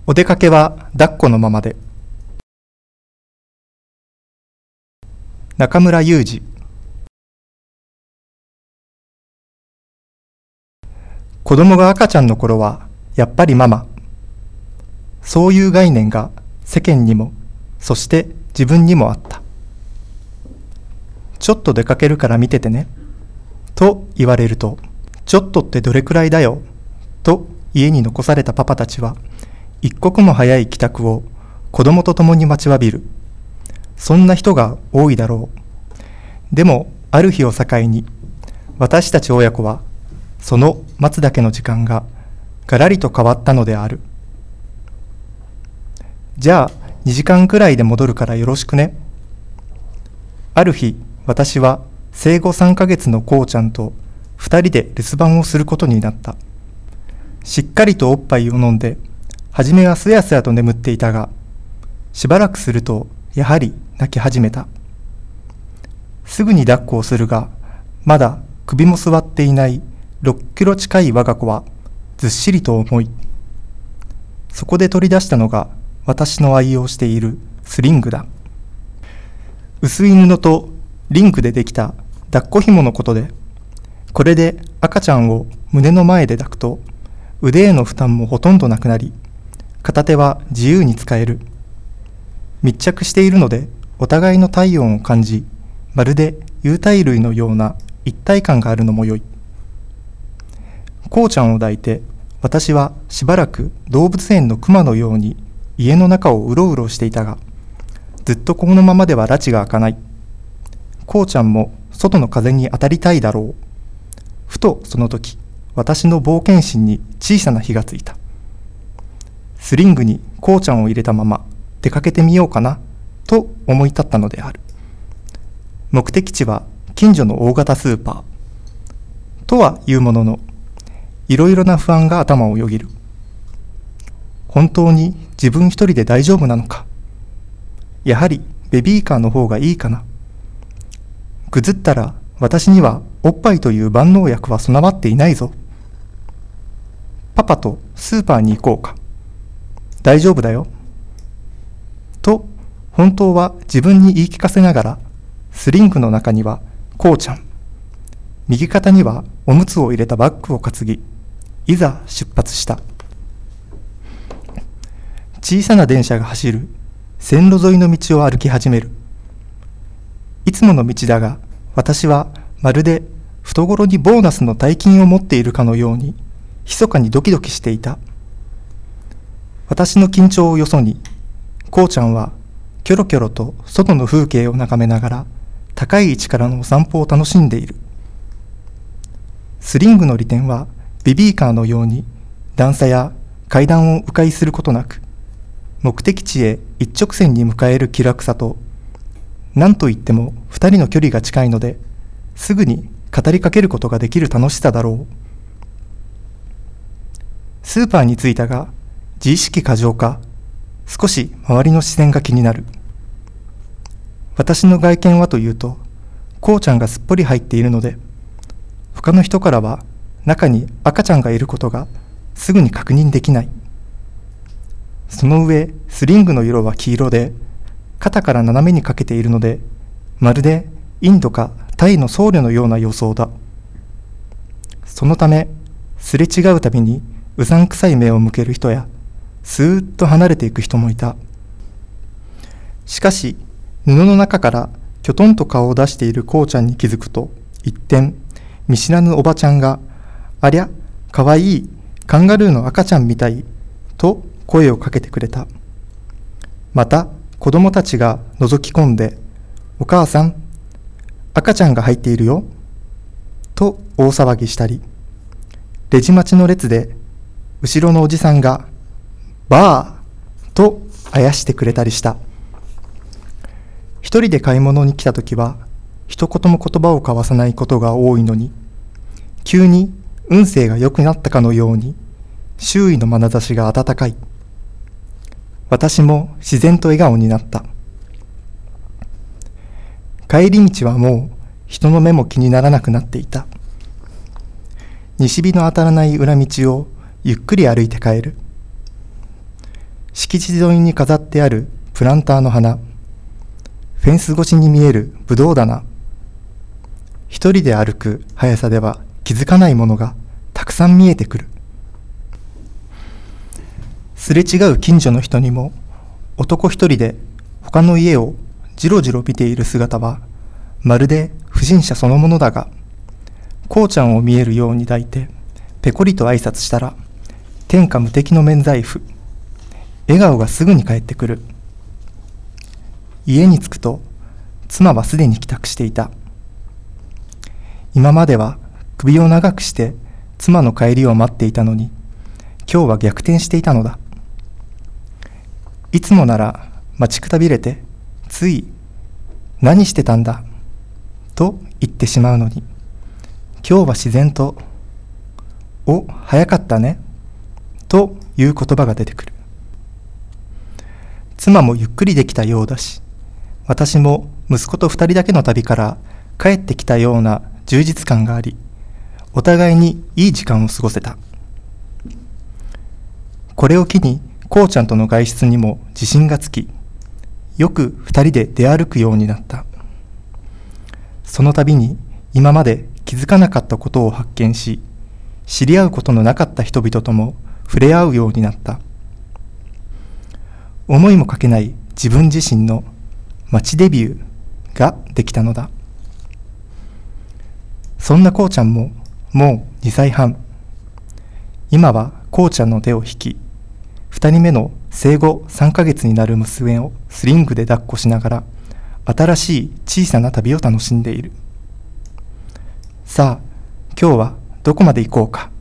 お出かけは抱っこのままで。中村雄二。子供が赤ちゃんの頃はやっぱりママ。そういう概念が世間にも、そして自分にもあった。ちょっと出かけるから見ててねと言われると、ちょっとってどれくらいだよと家に残されたパパたちは、一刻も早い帰宅を子供と共に待ちわびる。そんな人が多いだろう。でもある日を境に、私たち親子はその待つだけの時間ががらりと変わったのである。じゃあ2時間くらいで戻るからよろしくね。ある日、私は生後3ヶ月のこうちゃんと2人で留守番をすることになった。しっかりとおっぱいを飲んで、はじめはすやすやと眠っていたが、しばらくするとやはり泣き始めた。すぐに抱っこをするが、まだ首も座っていない6キロ近い我が子はずっしりと重い。そこで取り出したのが私の愛用しているスリングだ。薄い布とリングでできた抱っこ紐のことで、これで赤ちゃんを胸の前で抱くと腕への負担もほとんどなくなり、片手は自由に使える。密着しているのでお互いの体温を感じ、まるで有袋類のような一体感があるのも良い。こうちゃんを抱いて、私はしばらく動物園のクマのように家の中をうろうろしていたが、ずっとこのままでは埒が明かない。こうちゃんも外の風に当たりたいだろう。ふとその時、私の冒険心に小さな火がついた。スリングにこうちゃんを入れたまま出かけてみようかなと思い立ったのである。目的地は近所の大型スーパー。とはいうものの、いろいろな不安が頭をよぎる。本当に自分一人で大丈夫なのか。やはりベビーカーの方がいいかな。ぐずったら私にはおっぱいという万能薬は備わっていないぞ。パパとスーパーに行こうか。大丈夫だよ。と本当は自分に言い聞かせながら、スリングの中にはこうちゃん、右肩にはおむつを入れたバッグを担ぎ、いざ出発した。小さな電車が走る線路沿いの道を歩き始める。いつもの道だが、私はまるで懐にボーナスの大金を持っているかのように、密かにドキドキしていた。私の緊張をよそに、こうちゃんはキョロキョロと外の風景を眺めながら、高い位置からのお散歩を楽しんでいる。スリングの利点はベビーカーのように段差や階段を迂回することなく、目的地へ一直線に迎える気楽さと、何といっても2人の距離が近いので、すぐに語りかけることができる楽しさだろう。スーパーに着いたが、自意識過剰か、少し周りの視線が気になる。私の外見はというと、こうちゃんがすっぽり入っているので、他の人からは中に赤ちゃんがいることがすぐに確認できない。その上、スリングの色は黄色で、肩から斜めにかけているので、まるでインドかタイの僧侶のような様相だ。そのため、すれ違うたびにうさんくさい目を向ける人や、スーッと離れていく人もいた。しかし、布の中からきょとんと顔を出しているこうちゃんに気づくと、一転、見知らぬおばちゃんが、ありゃ、かわいい、カンガルーの赤ちゃんみたい、と声をかけてくれた。また、子供たちが覗き込んで、お母さん、赤ちゃんが入っているよ、と大騒ぎしたり、レジ待ちの列で、後ろのおじさんが、バーとあやしてくれたりした。一人で買い物に来たときは、一言も言葉を交わさないことが多いのに、急に運勢が良くなったかのように、周囲の眼差しが温かい。私も自然と笑顔になった。帰り道はもう人の目も気にならなくなっていた。西日の当たらない裏道をゆっくり歩いて帰る。 敷地沿いに飾ってあるプランターの花、フェンス越しに見えるブドウ棚、一人で歩く速さでは気づかないものがたくさん見えてくる。すれ違う近所の人にも男一人で他の家をじろじろ見ている姿はまるで不審者そのものだが、こうちゃんを見えるように抱いてペコリと挨拶したら天下無敵の免罪符、笑顔がすぐに返ってくる。家に着くと妻はすでに帰宅していた。今までは首を長くして妻の帰りを待っていたのに、今日は逆転していたのだ。いつもなら待ちくたびれてつい何してたんだと言ってしまうのに、今日は自然とお早かったねという言葉が出てくる。妻もゆっくりできたようだし、私も息子と二人だけの旅から帰ってきたような充実感があり、お互いにいい時間を過ごせた。これを機にこうちゃんとの外出にも自信がつき、よく二人で出歩くようになった。その度に今まで気づかなかったことを発見し、知り合うことのなかった人々とも触れ合うようになった。思いもかけない自分自身の街デビューができたのだ。そんなこうちゃんももう2歳半。今はこうちゃんの手を引き、2人目の生後3ヶ月になる娘をスリングで抱っこしながら、新しい小さな旅を楽しんでいる。さあ、今日はどこまで行こうか。